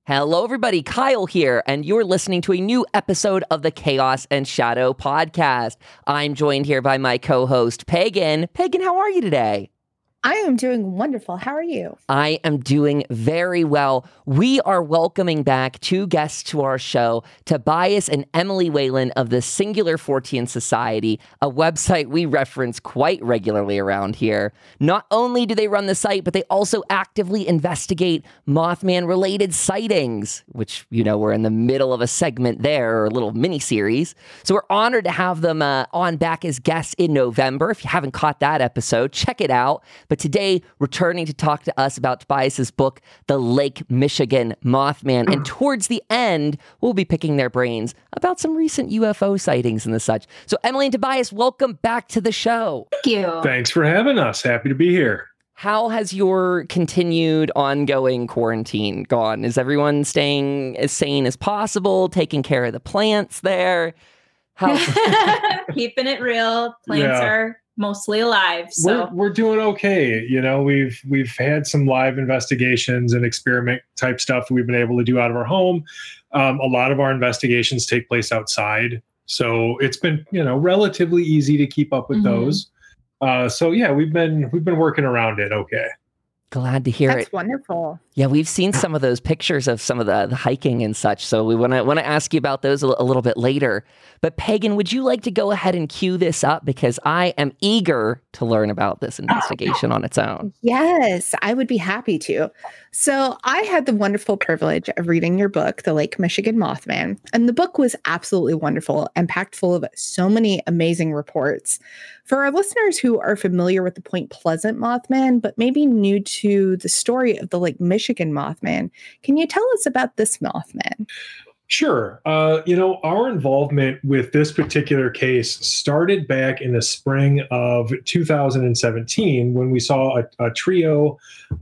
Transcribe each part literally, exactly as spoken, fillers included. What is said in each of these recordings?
Hello, everybody. Kyle here, and you're listening to a new episode of the Chaos and Shadow podcast. I'm joined here by my co-host, Pagan. Pagan, how are you today? I am doing wonderful. How are you? I am doing very well. We are welcoming back two guests to our show, Tobias and Emily Whalen of the Singular Fortean Society, a website we reference quite regularly around here. Not only do they run the site, but they also actively investigate Mothman-related sightings, which, you know, we're in the middle of a segment there, or a little mini-series. So we're honored to have them uh, on back as guests in November. If you haven't caught that episode, check it out. But today, returning to talk to us about Tobias's book, The Lake Michigan Mothman. And towards the end, we'll be picking their brains about some recent U F O sightings and the such. So Emily and Tobias, welcome back to the show. Thank you. Thanks for having us. Happy to be here. How has your continued ongoing quarantine gone? Is everyone staying as sane as possible, taking care of the plants there? How- Keeping it real. Plants Yeah. are mostly alive. So We're, we're doing okay. You know, we've we've had some live investigations and experiment type stuff that we've been able to do out of our home. Um, a lot of our investigations take place outside, so it's been, you know, relatively easy to keep up with Mhm. those. Uh, so yeah, we've been we've been working around it. Okay. Glad to hear That's it. wonderful. Yeah, we've seen some of those pictures of some of the, the hiking and such, so we want to want to ask you about those a, a little bit later. But Pagan, would you like to go ahead and cue this up, because I am eager to learn about this investigation on its own. Yes, I would be happy to. So I had the wonderful privilege of reading your book, The Lake Michigan Mothman, and the book was absolutely wonderful and packed full of so many amazing reports. For our listeners who are familiar with the Point Pleasant Mothman, but maybe new to the story of the Lake Michigan Mothman, can you tell us about this Mothman? Sure. Uh, you know, our involvement with this particular case started back in the spring of two thousand seventeen when we saw a, a trio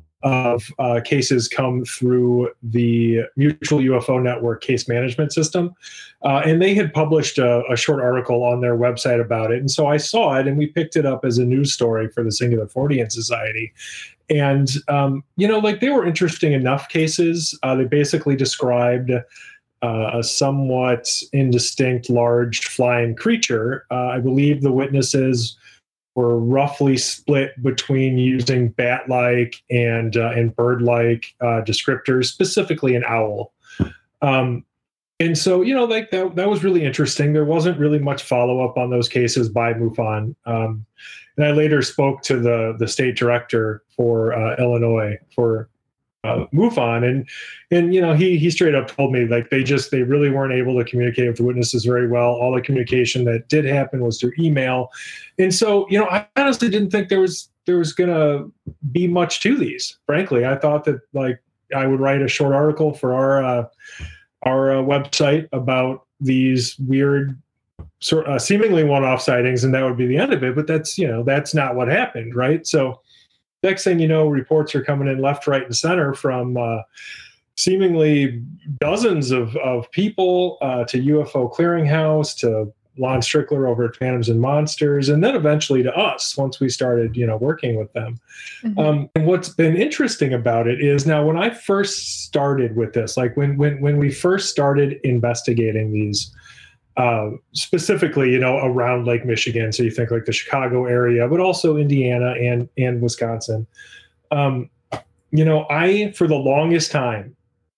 of uh, cases come through the Mutual U F O Network case management system. Uh, and they had published a, a short article on their website about it. And so I saw it and we picked it up as a news story for the Singular Fortean Society. And, um, you know, like they were interesting enough cases. Uh, they basically described Uh, a somewhat indistinct large flying creature. Uh, I believe the witnesses were roughly split between using bat-like and uh, and bird-like uh, descriptors, specifically an owl. Um, and so, you know, like that that was really interesting. There wasn't really much follow-up on those cases by MUFON. Um, and I later spoke to the the state director for uh, Illinois for Uh, MUFON, and and you know he he straight up told me like they just they really weren't able to communicate with the witnesses very well. All the communication that did happen was through email, and so you know I honestly didn't think there was there was gonna be much to these. Frankly, I thought that like I would write a short article for our uh, our uh, website about these weird sort uh, seemingly one-off sightings, and that would be the end of it. But that's you know that's not what happened, right? So. Next thing you know, reports are coming in left, right, and center from uh, seemingly dozens of, of people uh, to U F O Clearinghouse, to Lon Strickler over at Phantoms and Monsters, and then eventually to us once we started, you know, working with them. Mm-hmm. Um, and what's been interesting about it is now when I first started with this, like when when when we first started investigating these. Uh, specifically, you know, around Lake Michigan. So you think like the Chicago area, but also Indiana and, and Wisconsin. Um, you know, I, for the longest time,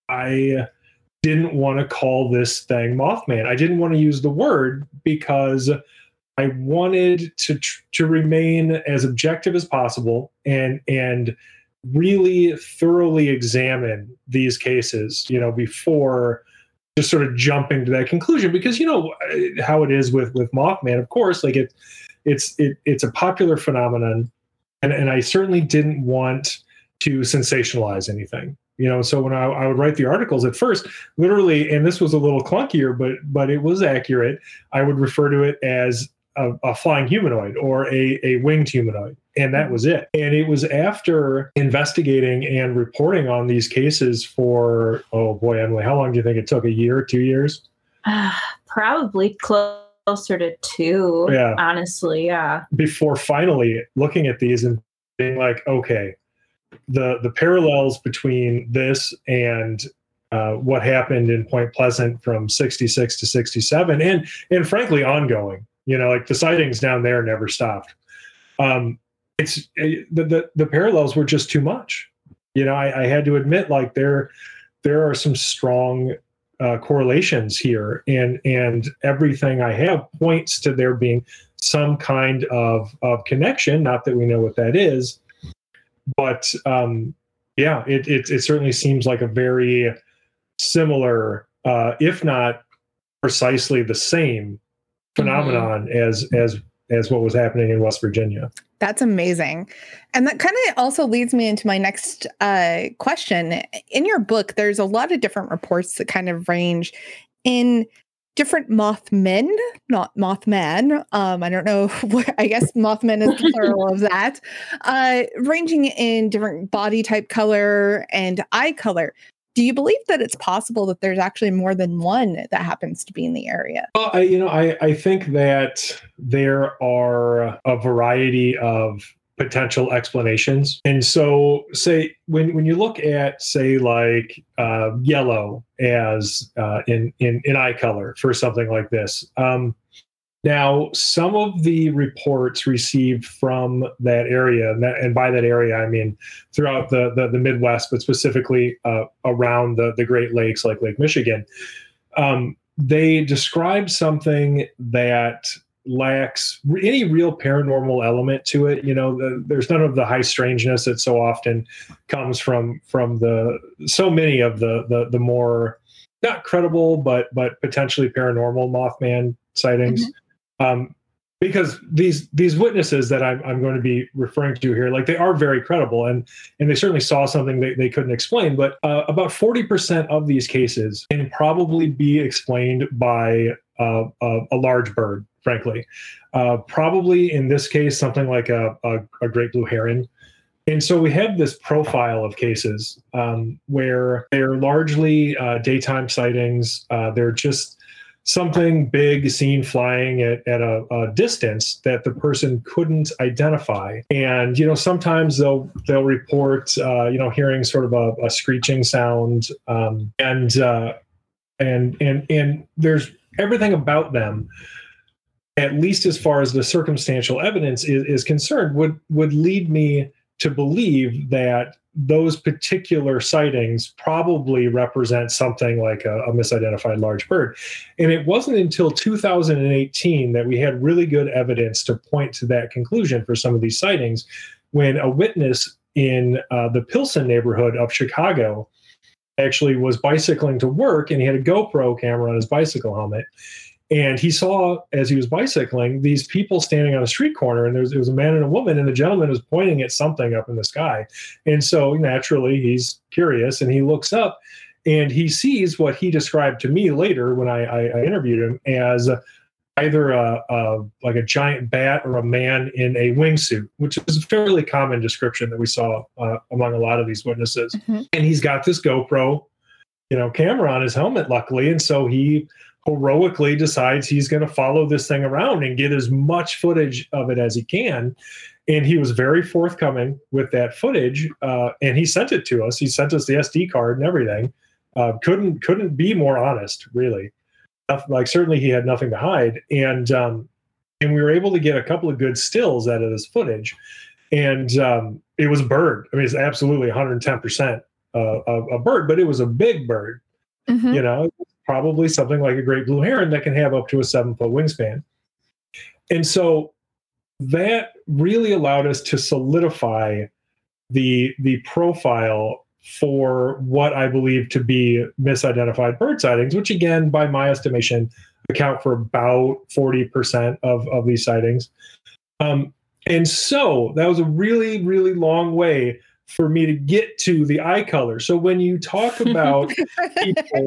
I didn't want to call this thing Mothman. I didn't want to use the word because I wanted to, tr- to remain as objective as possible and, and really thoroughly examine these cases, you know, before just sort of jumping to that conclusion, because you know how it is with with Mothman. Of course, like it, it's it, it's a popular phenomenon, and and I certainly didn't want to sensationalize anything. You know, so when I, I would write the articles at first, literally, and this was a little clunkier, but but it was accurate. I would refer to it as a, a flying humanoid or a a winged humanoid, and that was it. And it was after investigating and reporting on these cases for, oh boy, Emily, how long do you think it took? A year, two years? Uh, probably closer to two, yeah. honestly, yeah. Before finally looking at these and being like, okay, the the parallels between this and uh, what happened in Point Pleasant from sixty-six to sixty-seven, and and frankly ongoing. You know, like the sightings down there never stopped. Um, it's it, the, the the parallels were just too much. You know, I, I had to admit, like there there are some strong uh, correlations here, and and everything I have points to there being some kind of of connection. Not that we know what that is, but um, yeah, it, it it certainly seems like a very similar, uh, if not precisely the same phenomenon mm-hmm. as as as what was happening in West Virginia. That's amazing. And that kind of also leads me into my next uh, question. In your book, there's a lot of different reports that kind of range in different Mothmen, not Mothman. Um, I don't know. What, I guess Mothman is the plural of that. Uh, ranging in different body type, color, and eye color. Do you believe that it's possible that there's actually more than one that happens to be in the area? Well, I, you know, I, I think that there are a variety of potential explanations. And so, say, when, when you look at, say, like uh, yellow as uh, in, in, in eye color for something like this, um, now, some of the reports received from that area, and, that, and by that area, I mean throughout the, the, the Midwest, but specifically uh, around the, the Great Lakes, like Lake Michigan, um, they describe something that lacks any real paranormal element to it. You know, the, there's none of the high strangeness that so often comes from from the so many of the the, the more not credible, but but potentially paranormal Mothman sightings. Mm-hmm. Um, because these these witnesses that I'm, I'm going to be referring to here, like they are very credible, and and they certainly saw something they, they couldn't explain. But uh, about forty percent of these cases can probably be explained by uh, a, a large bird, frankly. Uh, probably in this case, something like a, a, a great blue heron. And so we have this profile of cases um, where they're largely uh, daytime sightings. Uh, they're just something big seen flying at, at a, a distance that the person couldn't identify. And, you know, sometimes they'll they'll report, uh, you know, hearing sort of a, a screeching sound. Um, and, uh, and, and, and there's everything about them, at least as far as the circumstantial evidence is, is concerned, would, would lead me to believe that those particular sightings probably represent something like a, a misidentified large bird. And it wasn't until two thousand eighteen that we had really good evidence to point to that conclusion for some of these sightings, when a witness in uh, the Pilsen neighborhood of Chicago actually was bicycling to work, and he had a GoPro camera on his bicycle helmet. And he saw, as he was bicycling, these people standing on a street corner, and there was, there was a man and a woman, and the gentleman was pointing at something up in the sky. And so naturally, he's curious, and he looks up, and he sees what he described to me later when I, I, I interviewed him as either a, a like a giant bat or a man in a wingsuit, which is a fairly common description that we saw uh, among a lot of these witnesses. Mm-hmm. And he's got this GoPro, you know, camera on his helmet, luckily, and so he heroically decides he's going to follow this thing around and get as much footage of it as he can. And he was very forthcoming with that footage, uh, and he sent it to us. He sent us the S D card and everything. Uh, couldn't couldn't be more honest, really. Like certainly he had nothing to hide, and um, and we were able to get a couple of good stills out of this footage. And um, it was a bird. I mean, it's absolutely one hundred ten percent uh, a, a bird, but it was a big bird. Mm-hmm. You know. Probably something like a great blue heron that can have up to a seven foot wingspan. And so that really allowed us to solidify the, the profile for what I believe to be misidentified bird sightings, which again, by my estimation, account for about forty percent of, of these sightings. Um, and so that was a really, really long way for me to get to the eye color. So when you talk about people,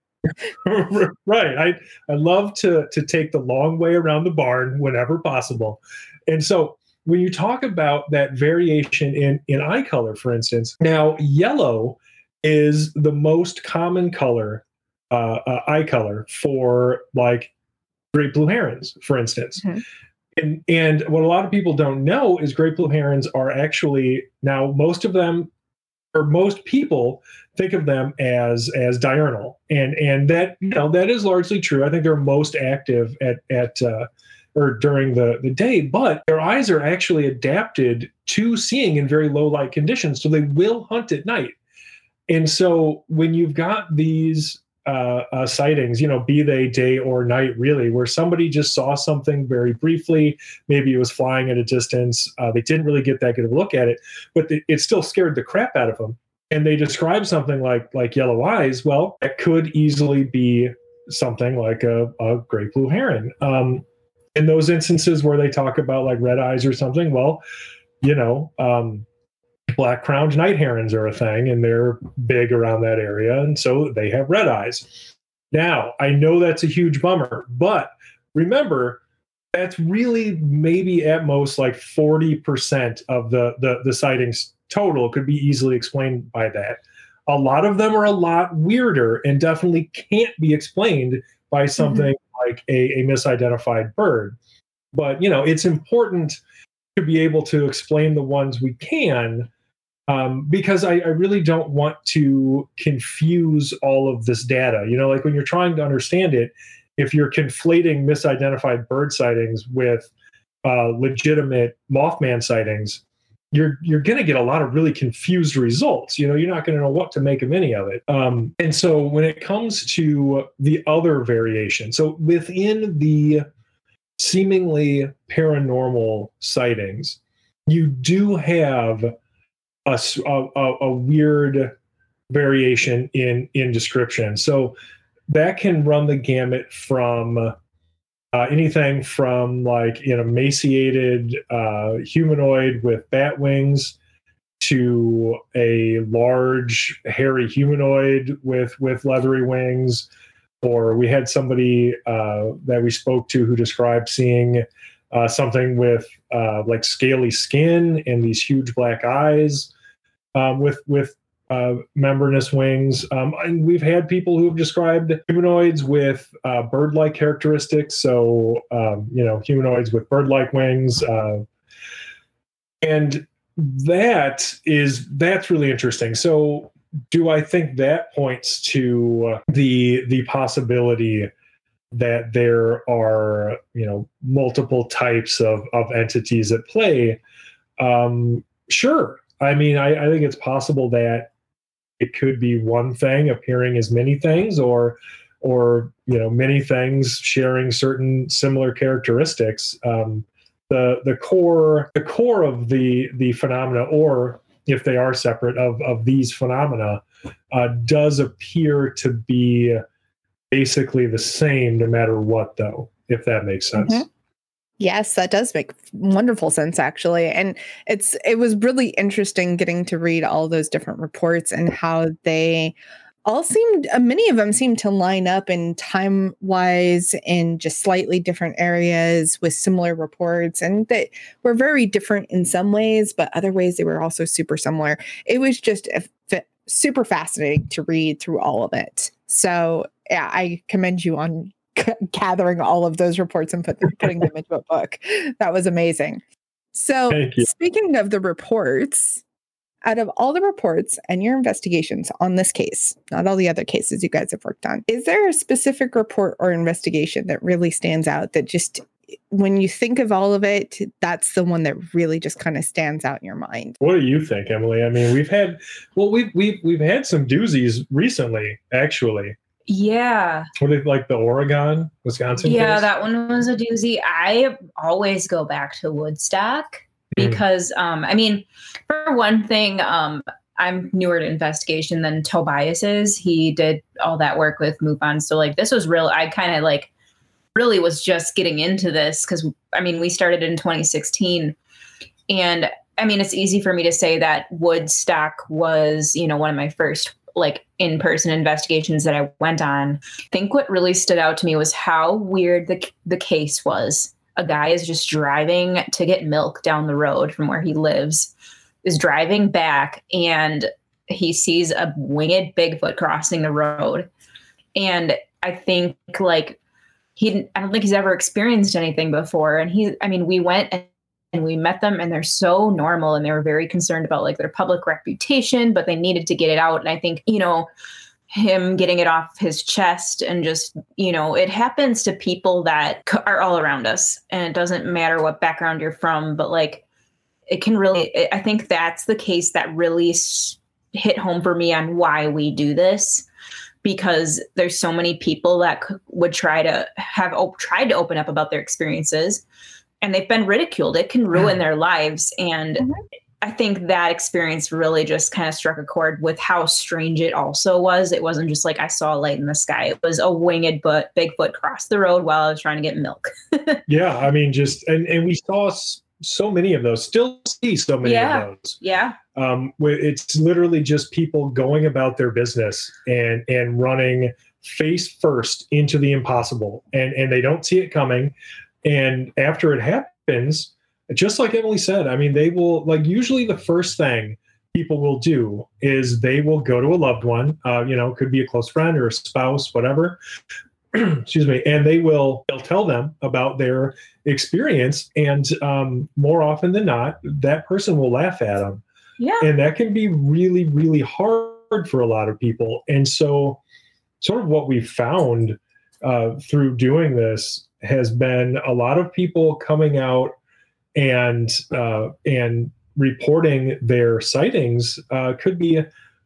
right. I, I love to, to take the long way around the barn whenever possible. And so when you talk about that variation in, in eye color, for instance, now yellow is the most common color, uh, uh, eye color for like great blue herons, for instance. Mm-hmm. And, and what a lot of people don't know is great blue herons are actually, now most of them or most people think of them as as diurnal, and and that you know that is largely true. I think they're most active at at uh, or during the the day, but their eyes are actually adapted to seeing in very low light conditions, so they will hunt at night. And so when you've got these uh, uh, sightings, you know, be they day or night, really, where somebody just saw something very briefly, maybe it was flying at a distance, uh, they didn't really get that good of a look at it, but it, it still scared the crap out of them. And they describe something like like yellow eyes. Well, it could easily be something like a, a great blue heron. Um, in those instances where they talk about like red eyes or something, well, you know, um, black-crowned night herons are a thing, and they're big around that area, and so they have red eyes. Now, I know that's a huge bummer, but remember, that's really maybe at most like forty percent of the, the, the sightings total could be easily explained by that. A lot of them are a lot weirder and definitely can't be explained by something mm-hmm. like a, a misidentified bird. But, you know, it's important to be able to explain the ones we can, um, because I, I really don't want to confuse all of this data. You know, like when you're trying to understand it, if you're conflating misidentified bird sightings with uh, legitimate Mothman sightings, you're you're going to get a lot of really confused results. You know, you're not going to know what to make of any of it. Um, and so when it comes to the other variation, so within the seemingly paranormal sightings, you do have a, a, a weird variation in, in description. So that can run the gamut from uh, anything from like, you know, emaciated uh, humanoid with bat wings to a large hairy humanoid with, with leathery wings. Or we had somebody uh, that we spoke to who described seeing uh, something with uh, like scaly skin and these huge black eyes um, with with uh, membranous wings. Um, and we've had people who have described humanoids with uh, bird-like characteristics. So, um, you know, humanoids with bird-like wings. Uh, and that is, that's really interesting. So do I think that points to the the possibility that there are, you know, multiple types of, of entities at play? Um, sure. I mean, I, I think it's possible that it could be one thing appearing as many things, or, or you know, many things sharing certain similar characteristics. Um, the the core the core of the the phenomena, or if they are separate of, of these phenomena, uh, does appear to be basically the same no matter what, though, if that makes sense. Mm-hmm. Yes, that does make wonderful sense, actually. And it's it was really interesting getting to read all those different reports and how they all seemed, uh, many of them seemed to line up in time wise in just slightly different areas with similar reports. And they were very different in some ways, but other ways they were also super similar. It was just a, f- super fascinating to read through all of it. So yeah, I commend you on g- gathering all of those reports and put them, putting them into a book. That was amazing. So speaking of the reports, out of all the reports and your investigations on this case, not all the other cases you guys have worked on, is there a specific report or investigation that really stands out that just, when you think of all of it, that's the one that really just kind of stands out in your mind? What do you think, Emily? I mean, we've had, well, we've, we've, we've had some doozies recently, actually. Yeah. What did like the Oregon, Wisconsin Yeah, case? that one was a doozy. I always go back to Woodstock. Because, um, I mean, for one thing, um, I'm newer to investigation than Tobias is. He did all that work with MUFON. So, like, this was real. I kind of, like, really was just getting into this because, I mean, we started in twenty sixteen. And, I mean, it's easy for me to say that Woodstock was, you know, one of my first, like, in-person investigations that I went on. I think what really stood out to me was how weird the the case was. A guy is just driving to get milk down the road from where he lives, is driving back, and he sees a winged Bigfoot crossing the road. And I think like he, I don't think he's ever experienced anything before. And he, I mean, we went and we met them and they're so normal and they were very concerned about like their public reputation, but they needed to get it out. And I think, you know, him getting it off his chest and just, you know, it happens to people that c- are all around us, and it doesn't matter what background you're from, but like it can really, I think that's the case that really s- hit home for me on why we do this, because there's so many people that c- would try to have op- tried to open up about their experiences and they've been ridiculed. It can ruin their lives. And mm-hmm. I think that experience really just kind of struck a chord with how strange it also was. It wasn't just like I saw a light in the sky. It was a winged but Bigfoot crossed the road while I was trying to get milk. Yeah, I mean, just and, and we saw so many of those, still see so many yeah. of those. Yeah. Um, it's literally just people going about their business and and running face first into the impossible, and and they don't see it coming. And after it happens, just like Emily said, I mean, they will, like, usually the first thing people will do is they will go to a loved one, uh, you know, could be a close friend or a spouse, whatever, excuse me, and they will, they'll tell them about their experience. And um, more often than not, that person will laugh at them. Yeah. And that can be really, really hard for a lot of people. And so sort of what we found uh, through doing this has been a lot of people coming out and uh, and reporting their sightings uh, could be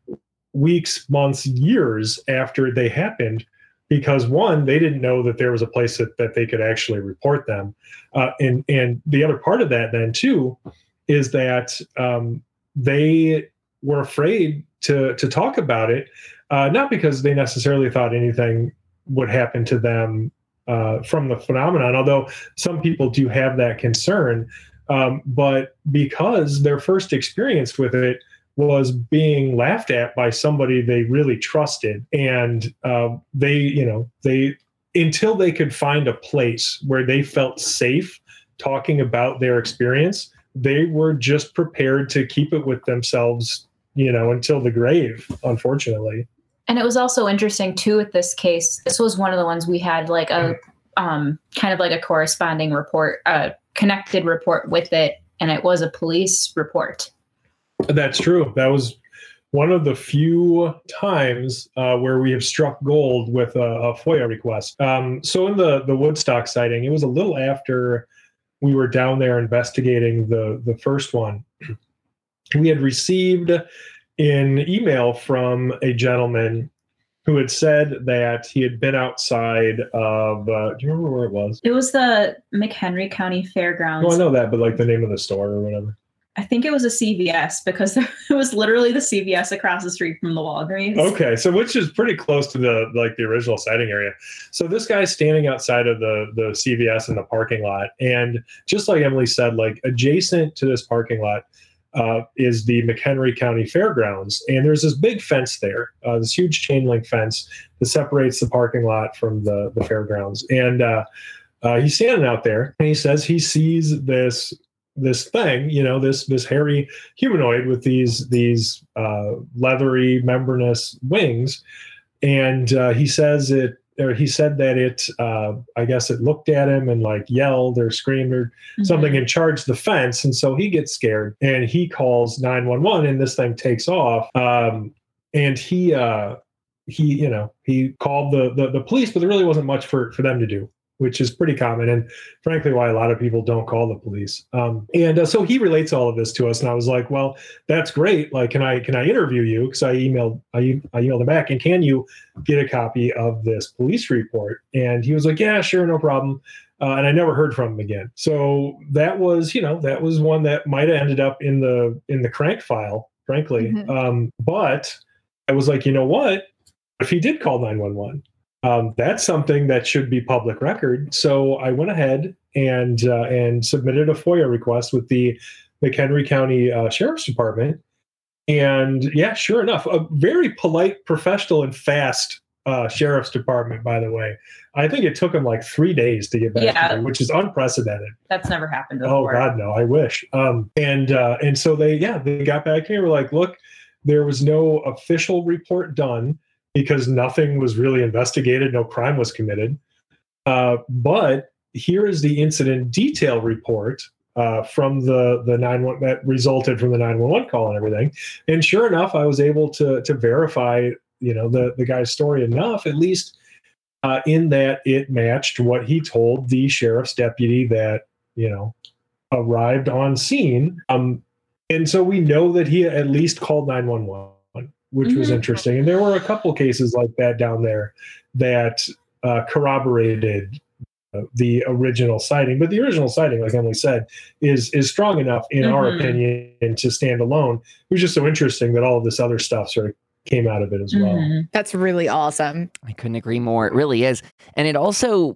weeks, months, years after they happened, because one, they didn't know that there was a place that, that they could actually report them. Uh, and, and the other part of that then too, is that um, they were afraid to, to talk about it, uh, not because they necessarily thought anything would happen to them Uh, from the phenomenon, although some people do have that concern, um, but because their first experience with it was being laughed at by somebody they really trusted, and uh, they, you know, they, until they could find a place where they felt safe talking about their experience, they were just prepared to keep it with themselves, you know, until the grave, unfortunately. And it was also interesting too with this case. This was one of the ones we had like a um, kind of like a corresponding report, a connected report with it, and it was a police report. That's true. That was one of the few times uh, where we have struck gold with a, a FOIA request. Um, so in the the Woodstock sighting, it was a little after we were down there investigating the the first one. We had received an email from a gentleman who had said that he had been outside of, uh, do you remember where it was? It was the McHenry County Fairgrounds. No, I know that, but like the name of the store or whatever. I think it was a C V S, because it was literally the C V S across the street from the Walgreens. Okay, so which is pretty close to the like the original sighting area. So this guy's standing outside of the the C V S in the parking lot, and just like Emily said, like adjacent to this parking lot uh, is the McHenry County Fairgrounds, and there's this big fence there, uh, this huge chain link fence that separates the parking lot from the the fairgrounds. And uh, uh, he's standing out there, and he says he sees this. this thing, you know, this, this hairy humanoid with these, these, uh, leathery membranous wings. And, uh, he says it, or he said that it, uh, I guess it looked at him and like yelled or screamed or mm-hmm. something and charged the fence. And so he gets scared and he calls nine one one, and this thing takes off. Um, and he, uh, he, you know, he called the, the, the police, but there really wasn't much for, for them to do, which is pretty common, and frankly, why a lot of people don't call the police. Um, and uh, so he relates all of this to us, and I was like, "Well, that's great. Like, can I can I interview you?" Because I emailed I, I emailed him back, and can you get a copy of this police report? And he was like, "Yeah, sure, no problem." Uh, and I never heard from him again. So that was, you know, that was one that might have ended up in the in the crank file, frankly. Mm-hmm. Um, but I was like, you know what? If he did call nine one one. Um, that's something that should be public record. So I went ahead and uh, and submitted a FOIA request with the McHenry County uh, Sheriff's Department. And yeah, sure enough, a very polite, professional, and fast uh, Sheriff's Department, by the way. I think it took them like three days to get back yeah. to me, which is unprecedented. That's never happened before. Oh, God, no, I wish. Um, and and, uh, and so they, yeah, they got back to me. We're like, look, there was no official report done, because nothing was really investigated, no crime was committed. Uh, but here is the incident detail report uh, from the the nine one that resulted from the nine one one call and everything. And sure enough, I was able to to verify, you know, the the guy's story enough, at least uh, in that it matched what he told the sheriff's deputy that, you know, arrived on scene. Um, and so we know that he at least called nine one one, which mm-hmm. was interesting. And there were a couple cases like that down there that uh, corroborated uh, the original sighting. But the original sighting, like Emily said, is is strong enough, in mm-hmm. our opinion, to stand alone. It was just so interesting that all of this other stuff sort of came out of it as well. Mm-hmm. That's really awesome. I couldn't agree more. It really is. And it also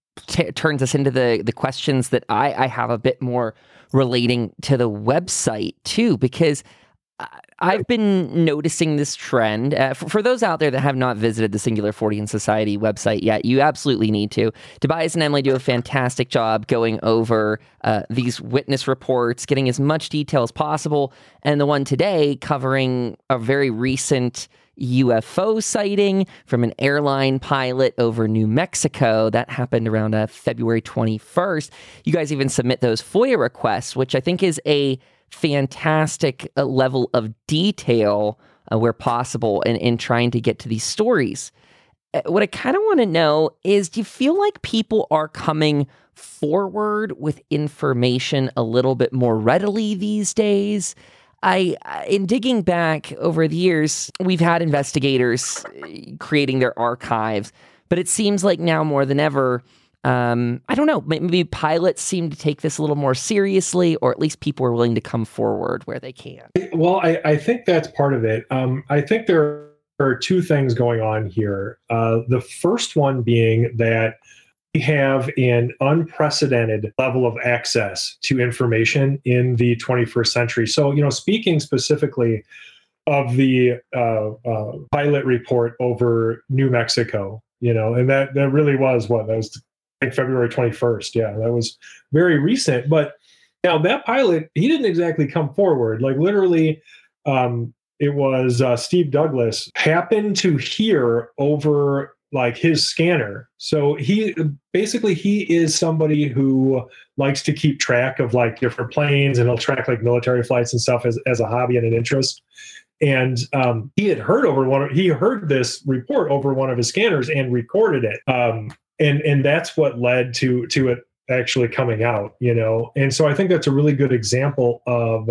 T- turns us into the the questions that I, I have a bit more relating to the website too, because I, I've been noticing this trend. Uh, for, for those out there that have not visited the Singular Fortean Society website yet, you absolutely need to. Tobias and Emily do a fantastic job going over uh, these witness reports, getting as much detail as possible, and the one today covering a very recent U F O sighting from an airline pilot over New Mexico. That happened around uh, February twenty-first. You guys even submit those FOIA requests, which I think is a fantastic uh, level of detail uh, where possible in, in trying to get to these stories. Uh, what I kind of want to know is, do you feel like people are coming forward with information a little bit more readily these days? I, in digging back over the years, we've had investigators creating their archives, but it seems like now more than ever, um, I don't know, maybe pilots seem to take this a little more seriously, or at least people are willing to come forward where they can. Well, I, I think that's part of it. Um, I think there are two things going on here. Uh, the first one being that we have an unprecedented level of access to information in the twenty-first century. So, you know, speaking specifically of the uh, uh, pilot report over New Mexico, you know, and that, that really was what, that was like February twenty-first. Yeah, that was very recent. But now that pilot, he didn't exactly come forward. Like literally, um, it was uh, Steve Douglas happened to hear over like his scanner. So he basically, he is somebody who likes to keep track of like different planes, and he'll track like military flights and stuff as, as a hobby and an interest. And um, he had heard over one, he heard this report over one of his scanners and recorded it. Um, and, and that's what led to, to it actually coming out, you know? And so I think that's a really good example of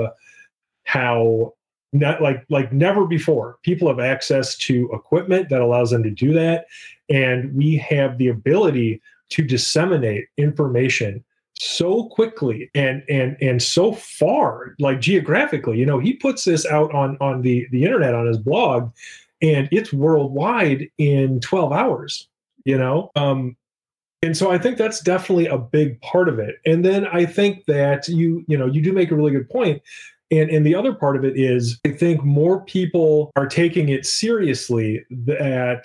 how not like like never before people have access to equipment that allows them to do that, and we have the ability to disseminate information so quickly and and and so far, like geographically. You know, he puts this out on on the the internet on his blog, and it's worldwide in twelve hours, you know. um And so I think that's definitely a big part of it. And then I think that you, you know, you do make a really good point. And, and the other part of it is, I think more people are taking it seriously that,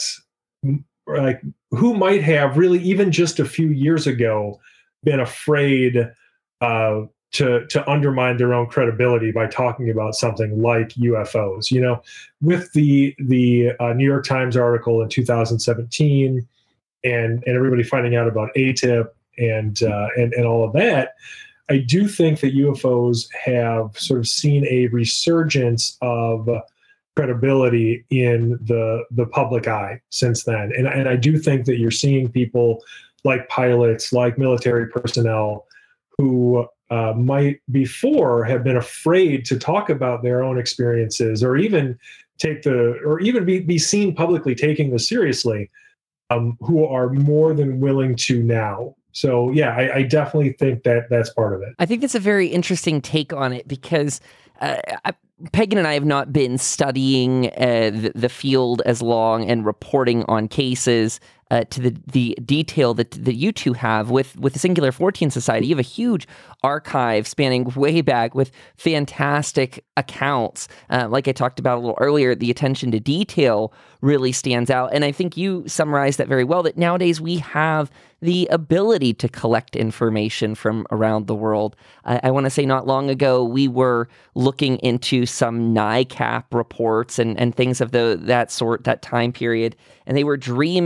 like, who might have really, even just a few years ago, been afraid uh, to to undermine their own credibility by talking about something like U F Os. You know, with the the uh, New York Times article in two thousand seventeen, and and everybody finding out about A T I P and uh, and and all of that, I do think that U F Os have sort of seen a resurgence of credibility in the the public eye since then. And, and I do think that you're seeing people like pilots, like military personnel, who uh, might before have been afraid to talk about their own experiences, or even take the, or even be, be seen publicly taking this seriously, um, who are more than willing to now. So, yeah, I, I definitely think that that's part of it. I think that's a very interesting take on it, because uh, I, Pagan and I have not been studying uh, the, the field as long and reporting on cases uh, to the, the detail that, that you two have with, with the Singular Fortean Society. You have a huge archive spanning way back with fantastic accounts. Uh, like I talked about a little earlier, the attention to detail really stands out. And I think you summarized that very well, that nowadays we have the ability to collect information from around the world. I, I want to say not long ago, we were looking into some NICAP reports and, and things of the that sort, that time period, and they were dreaming of a day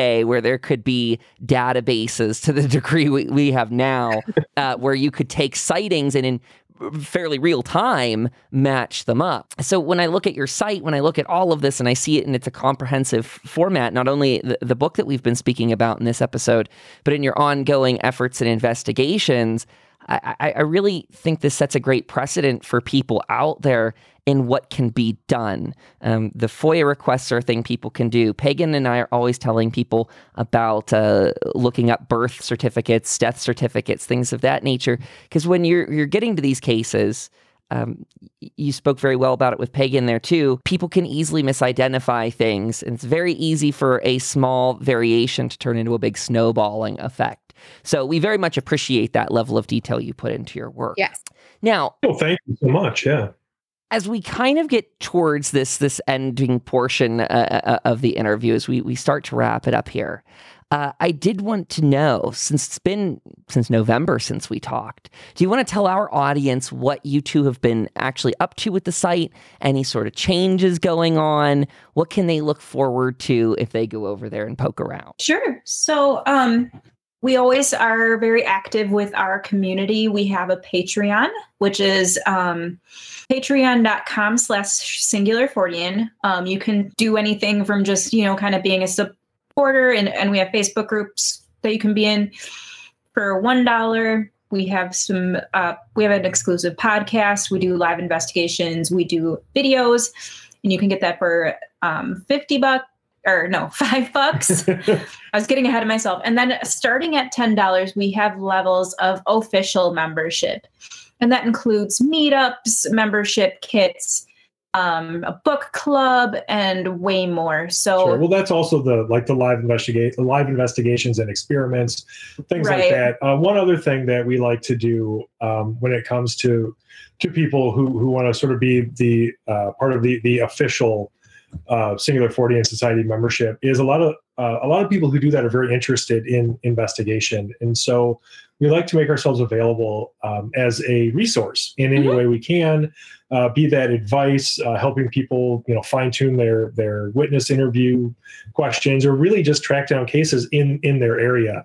day where there could be databases to the degree we, we have now, uh, where you could take sightings and in fairly real time match them up. So when I look at your site, when I look at all of this and I see it in it's a comprehensive format, not only the, the book that we've been speaking about in this episode, but in your ongoing efforts and investigations, I, I, I really think this sets a great precedent for people out there in what can be done. Um, the FOIA requests are a thing people can do. Pagan and I are always telling people about uh, looking up birth certificates, death certificates, things of that nature. Because when you're you're getting to these cases, um, you spoke very well about it with Pagan there too, people can easily misidentify things. And it's very easy for a small variation to turn into a big snowballing effect. So we very much appreciate that level of detail you put into your work. Yes. Now, well, thank you so much. Yeah. As we kind of get towards this this ending portion uh, of the interview, as we, we start to wrap it up here, uh, I did want to know, since it's been since November since we talked, do you want to tell our audience what you two have been actually up to with the site? Any sort of changes going on? What can they look forward to if they go over there and poke around? Sure. So, um, we always are very active with our community. We have a Patreon, which is um, patreon.com slash singular Fortean. Um, you can do anything from just, you know, kind of being a supporter. And, and we have Facebook groups that you can be in for one dollar. We have some, uh, we have an exclusive podcast. We do live investigations. We do videos, and you can get that for um, fifty bucks. Or no, five bucks. I was getting ahead of myself. And then starting at ten dollars, we have levels of official membership. And that includes meetups, membership kits, um, a book club, and way more. So, sure. Well, that's also the like the live investigate, the live investigations and experiments, things right. like that. Uh, one other thing that we like to do um, when it comes to to people who who want to sort of be the uh, part of the the official uh, Singular Fortean Society membership is a lot of uh, a lot of people who do that are very interested in investigation, and so we like to make ourselves available um, as a resource in any mm-hmm. way we can. Uh, be that advice, uh, helping people, you know, fine tune their their witness interview questions, or really just track down cases in in their area.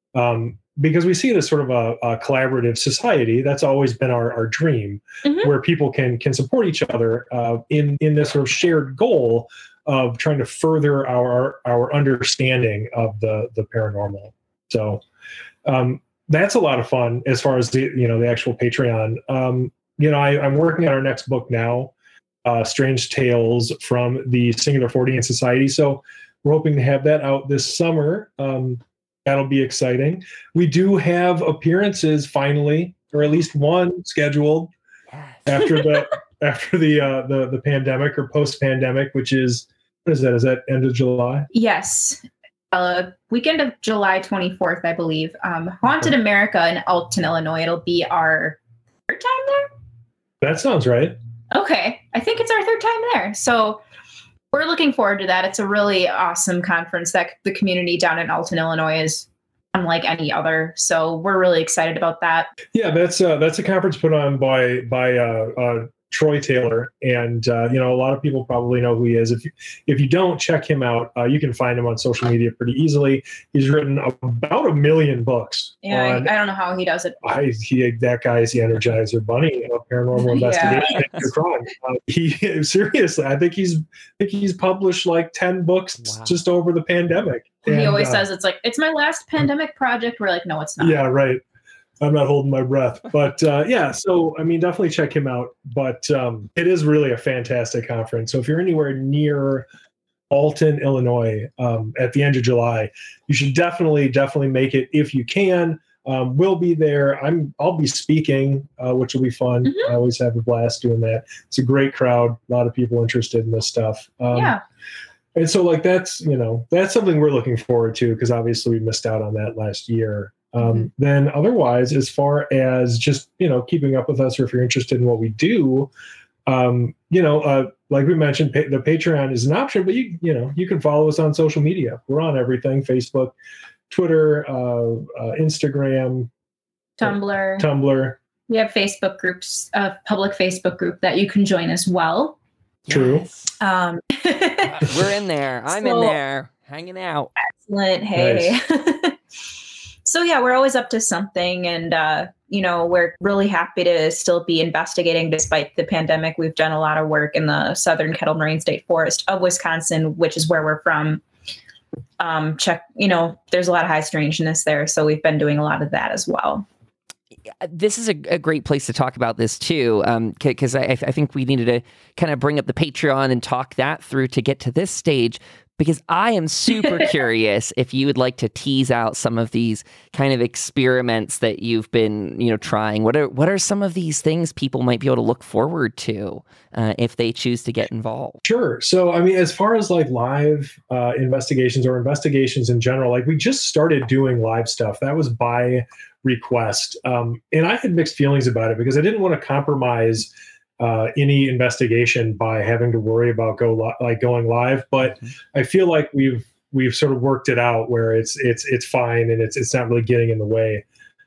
Um, because we see it as sort of a, a collaborative society. That's always been our, our dream, mm-hmm. where people can can support each other uh, in in this sort of shared goal of trying to further our our understanding of the the paranormal. So um, that's a lot of fun as far as the you know the actual Patreon. Um, you know, I, I'm working on our next book now, uh, Strange Tales from the Singular Fortean Society. So we're hoping to have that out this summer. Um, That'll be exciting. We do have appearances finally, or at least one scheduled yes. after the after the uh, the the pandemic or post pandemic, which is what is that? Is that end of July? Yes, uh, weekend of July twenty-fourth, I believe. Um, Haunted okay. America in Alton, Illinois. It'll be our third time there. That sounds right. Okay, I think it's our third time there. So. We're looking forward to that. It's a really awesome conference that the community down in Alton, Illinois is unlike any other. So we're really excited about that. Yeah, that's uh, that's a conference put on by by uh, uh, Troy Taylor, and uh, you know a lot of people probably know who he is. If you, if you don't, check him out. Uh, you can find him on social media pretty easily. He's written about a million books. Yeah, on, I, I don't know how he does it. I, he that guy is the Energizer Bunny of paranormal investigation yeah. and crime. Uh, he seriously, I think he's I think he's published like ten books wow. just over the pandemic. And, he always uh, says it's like it's my last pandemic project. We're like, no, it's not. Yeah, right. I'm not holding my breath, but uh, yeah, so I mean, definitely check him out. But um, it is really a fantastic conference. So if you're anywhere near Alton, Illinois, um, at the end of July, you should definitely, definitely make it if you can. Um, we'll be there. I'm, I'll be speaking, uh, which will be fun. Mm-hmm. I always have a blast doing that. It's a great crowd. A lot of people interested in this stuff. Um, yeah. And so, like, that's you know, that's something we're looking forward to because obviously we missed out on that last year. Um, mm-hmm. Then otherwise, as far as just, you know, keeping up with us, or if you're interested in what we do, um, you know, uh, like we mentioned, pa- the Patreon is an option, but you, you know, you can follow us on social media. We're on everything: Facebook, Twitter, uh, uh, Instagram, Tumblr, uh, Tumblr. We have Facebook groups, a uh, public Facebook group that you can join as well. True. Yes. Um, We're in there. I'm so, in there. Hanging out. Excellent. Hey. Nice. So yeah, we're always up to something, and uh, you know, we're really happy to still be investigating despite the pandemic. We've done a lot of work in the southern Kettle Moraine State Forest of Wisconsin, which is where we're from. Um, check, you know, there's a lot of high strangeness there, so we've been doing a lot of that as well. This is a, a great place to talk about this too, because um, I, I think we needed to kind of bring up the Patreon and talk that through to get to this stage. Because I am super curious if you would like to tease out some of these kind of experiments that you've been, you know, trying. What are what are some of these things people might be able to look forward to uh, if they choose to get involved? Sure. So, I mean, as far as like live uh, investigations or investigations in general, like we just started doing live stuff. That was by request, um, and I had mixed feelings about it because I didn't want to compromise Uh, any investigation by having to worry about go li- like going live, but mm-hmm. I feel like we've we've sort of worked it out where it's it's it's fine and it's it's not really getting in the way.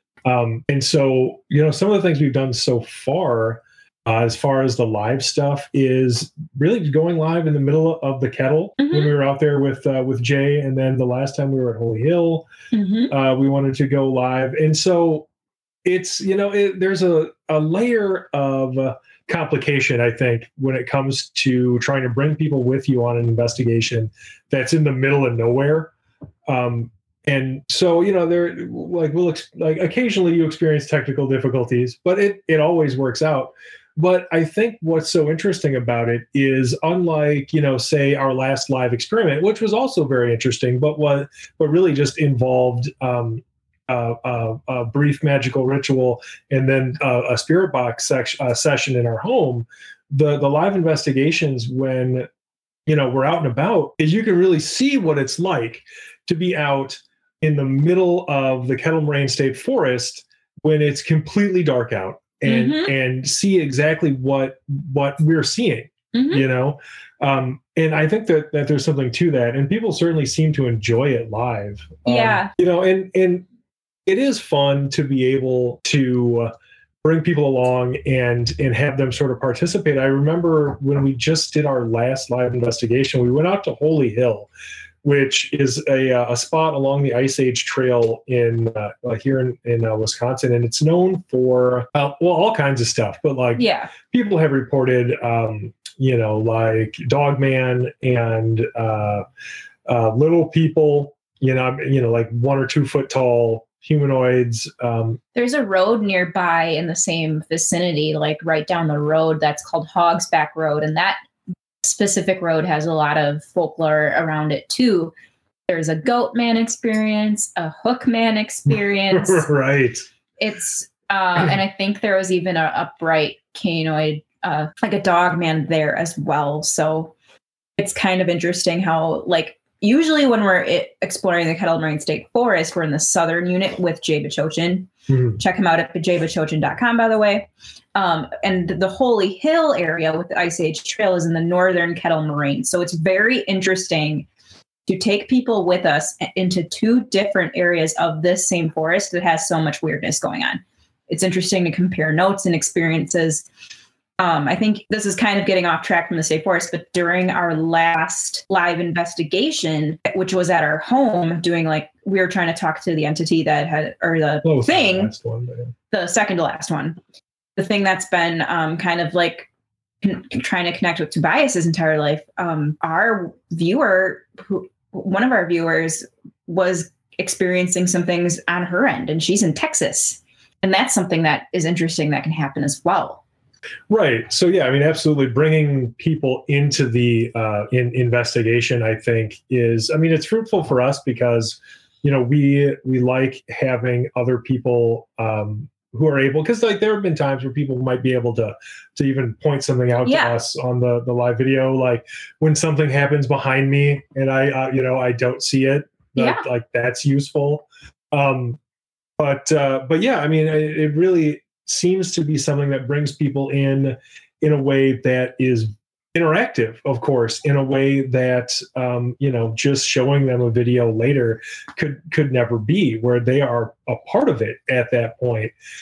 Um, and so you know, some of the things we've done so far, uh, as far as the live stuff, is really going live in the middle of the kettle mm-hmm. when we were out there with uh, with Jay, and then the last time we were at Holy Hill, mm-hmm. uh, we wanted to go live, and so it's you know it, there's a a layer of uh, complication, I think, when it comes to trying to bring people with you on an investigation that's in the middle of nowhere. Um, and so, you know, there like we'll ex- like occasionally you experience technical difficulties, but it it always works out. But I think what's so interesting about it is, unlike, you know, say our last live experiment, which was also very interesting, but what but really just involved um, Uh, uh, a brief magical ritual and then uh, a spirit box sec- uh, session in our home. The the live investigations, when you know we're out and about, is you can really see what it's like to be out in the middle of the Kettle Moraine State Forest when it's completely dark out, and mm-hmm. and see exactly what what we're seeing. Mm-hmm. You know, um, and I think that that there's something to that, and people certainly seem to enjoy it live. Yeah, um, you know, and and. It is fun to be able to uh, bring people along and and have them sort of participate. I remember when we just did our last live investigation, we went out to Holy Hill, which is a, a spot along the Ice Age Trail in uh, here in, in uh, Wisconsin. And it's known for, uh, well, all kinds of stuff. But like yeah. people have reported, um, you know, like Dogman and uh, uh, little people, you know, you know, like one or two foot tall humanoids. Um, There's a road nearby in the same vicinity, like right down the road, that's called Hogsback Road. And that specific road has a lot of folklore around it too. There's a goat man experience, a hook man experience. Right. It's, uh, and I think there was even an upright caninoid, uh, like a dog man there as well. So it's kind of interesting how, like, usually when we're exploring the Kettle Moraine State Forest, we're in the southern unit with Jay Bachochin. Mm-hmm. Check him out at jay bachochin dot com, by the way. Um, and the Holy Hill area with the Ice Age Trail is in the northern Kettle Moraine. So it's very interesting to take people with us into two different areas of this same forest that has so much weirdness going on. It's interesting to compare notes and experiences. Um, I think this is kind of getting off track from the state forest, but during our last live investigation, which was at our home, doing like, we were trying to talk to the entity that had, or the oh, thing, the, last one, yeah. the second to last one, the thing that's been um, kind of like con- trying to connect with Tobias's entire life. Um, our viewer, who, one of our viewers was experiencing some things on her end, and she's in Texas. And that's something that is interesting that can happen as well. Right. So, yeah, I mean, absolutely. Bringing people into the uh, in, investigation, I think, is, I mean, it's fruitful for us because, you know, we we like having other people um, who are able, because like there have been times where people might be able to to even point something out yeah. to us on the, the live video, like when something happens behind me and I, uh, you know, I don't see it, like, yeah. like that's useful. Um, but uh, but yeah, I mean, it, it really seems to be something that brings people in in a way that is interactive, of course, in a way that, um, you know, just showing them a video later could could never be, where they are a part of it at that point.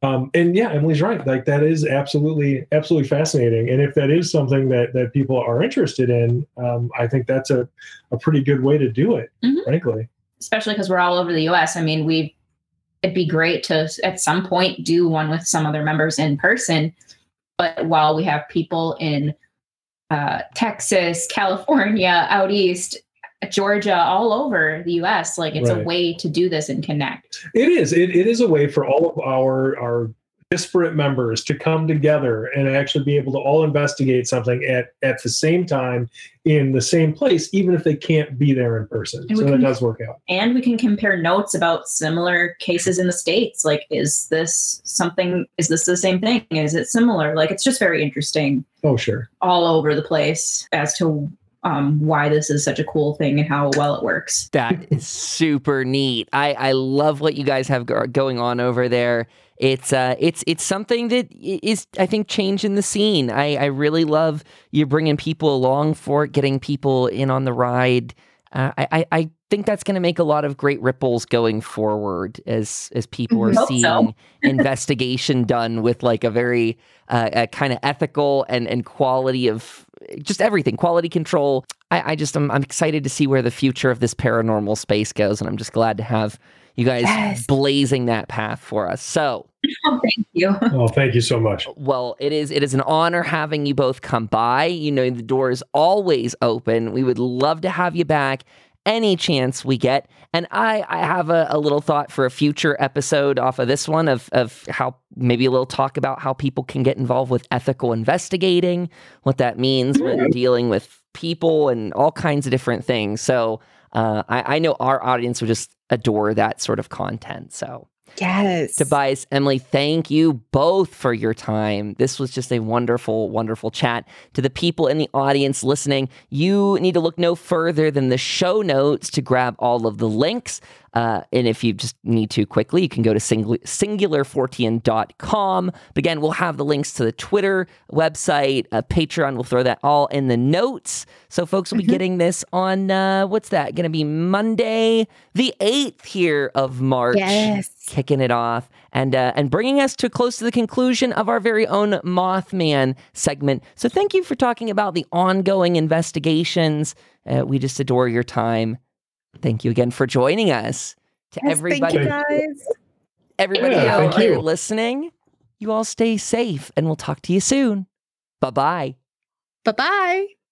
Um, and yeah, Emily's right. Like that is absolutely, absolutely fascinating. And if that is something that that people are interested in, um, I think that's a, a pretty good way to do it, Mhm. frankly. Especially because we're all over the U S. I mean, we it'd be great to at some point do one with some other members in person. But while we have people in uh, Texas, California, out east, Georgia, all over the U S, like it's Right. a way to do this and connect. It is. It, it is a way for all of our our disparate members to come together and actually be able to all investigate something at at the same time in the same place, even if they can't be there in person. And So we that can- does work out. And we can compare notes about similar cases in the States. Like, is this something, is this the same thing? Is it similar? Like, it's just very interesting Oh, sure. all over the place as to um, why this is such a cool thing and how well it works. That is super neat. I, I love what you guys have go- going on over there. It's uh, it's it's something that i- is, I think, changing the scene. I, I really love you bringing people along for it, getting people in on the ride. Uh, I, I I think that's going to make a lot of great ripples going forward as as people are Hope seeing so. investigation done with like a very uh, a kind of ethical and and quality of just everything, quality control. I, I just I'm, I'm excited to see where the future of this paranormal space goes, and I'm just glad to have you guys Yes. blazing that path for us. So, Oh, thank you. Oh, thank you so much. well, it is it is an honor having you both come by. You know, the door is always open. We would love to have you back any chance we get. And I, I have a, a little thought for a future episode off of this one of, of how maybe a little talk about how people can get involved with ethical investigating, what that means when dealing with people and all kinds of different things. So uh, I, I know our audience would just adore that sort of content. So Yes. Tobias, Emily, thank you both for your time. This was just a wonderful, wonderful chat. To the people in the audience listening, you need to look no further than the show notes to grab all of the links. Uh, and if you just need to quickly, you can go to singular, singular fortean dot com. But again, we'll have the links to the Twitter website, uh, Patreon. We'll throw that all in the notes. So folks will be Mhm. getting this on, uh, what's that? Going to be Monday, the eighth here of March. Yes. Kicking it off and uh, and bringing us to close to the conclusion of our very own Mothman segment. So thank you for talking about the ongoing investigations. Uh, we just adore your time. Thank you again for joining us. To Yes, everybody, Thank you guys. everybody Yeah, out thank there you. listening, you all stay safe, and we'll talk to you soon. Bye bye. Bye bye.